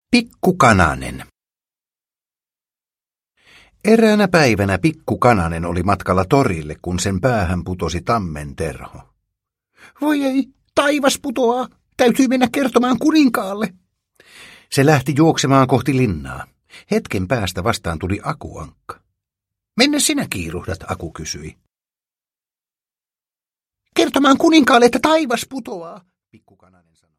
Pikku Kananen. Eräänä päivänä Pikku Kananen oli matkalla torille, kun sen päähän putosi tammenterho. Voi ei, taivas putoaa. Täytyy mennä kertomaan kuninkaalle. Se lähti juoksemaan kohti linnaa. Hetken päästä vastaan tuli Akuankka. Minne sinä kiiruhdat, Aku kysyi. Kertomaan kuninkaalle, että taivas putoaa, Pikku Kananen sanoi.